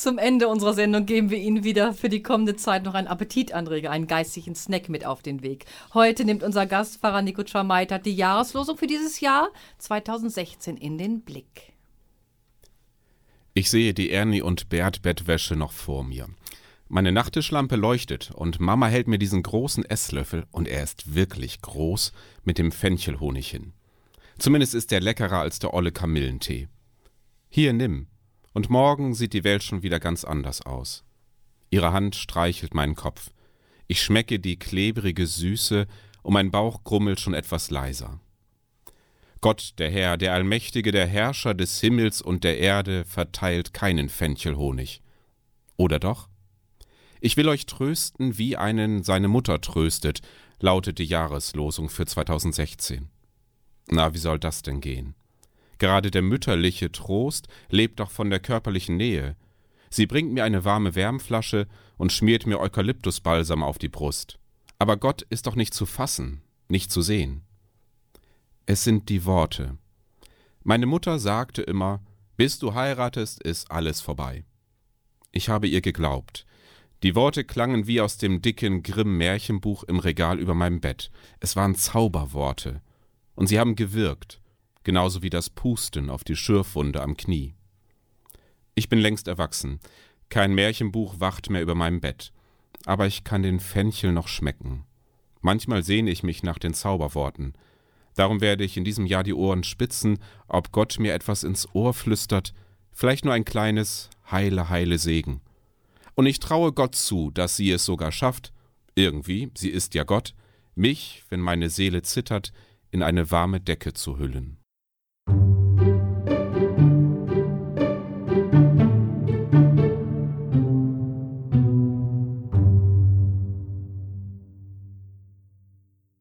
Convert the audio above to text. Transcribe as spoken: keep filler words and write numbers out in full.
Zum Ende unserer Sendung geben wir Ihnen wieder für die kommende Zeit noch einen Appetitanreger, einen geistlichen Snack mit auf den Weg. Heute nimmt unser Gast Pfarrer Nico Tschameitert die Jahreslosung für dieses Jahr zweitausendsechzehn in den Blick. Ich sehe die Ernie und Bert Bettwäsche noch vor mir. Meine Nachttischlampe leuchtet und Mama hält mir diesen großen Esslöffel, und er ist wirklich groß, mit dem Fenchelhonig hin. Zumindest ist er leckerer als der olle Kamillentee. Hier, nimm. Und morgen sieht die Welt schon wieder ganz anders aus. Ihre Hand streichelt meinen Kopf. Ich schmecke die klebrige Süße und mein Bauch grummelt schon etwas leiser. Gott, der Herr, der Allmächtige, der Herrscher des Himmels und der Erde, verteilt keinen Fenchelhonig. Oder doch? Ich will euch trösten, wie einen seine Mutter tröstet, lautet die Jahreslosung für zweitausendsechzehn. Na, wie soll das denn gehen? Gerade der mütterliche Trost lebt doch von der körperlichen Nähe. Sie bringt mir eine warme Wärmflasche und schmiert mir Eukalyptusbalsam auf die Brust. Aber Gott ist doch nicht zu fassen, nicht zu sehen. Es sind die Worte. Meine Mutter sagte immer, bis du heiratest, ist alles vorbei. Ich habe ihr geglaubt. Die Worte klangen wie aus dem dicken Grimm-Märchenbuch im Regal über meinem Bett. Es waren Zauberworte. Und sie haben gewirkt. Genauso wie das Pusten auf die Schürfwunde am Knie. Ich bin längst erwachsen. Kein Märchenbuch wacht mehr über meinem Bett. Aber ich kann den Fenchel noch schmecken. Manchmal sehne ich mich nach den Zauberworten. Darum werde ich in diesem Jahr die Ohren spitzen, ob Gott mir etwas ins Ohr flüstert, vielleicht nur ein kleines Heile, heile Segen. Und ich traue Gott zu, dass sie es sogar schafft, irgendwie, sie ist ja Gott, mich, wenn meine Seele zittert, in eine warme Decke zu hüllen.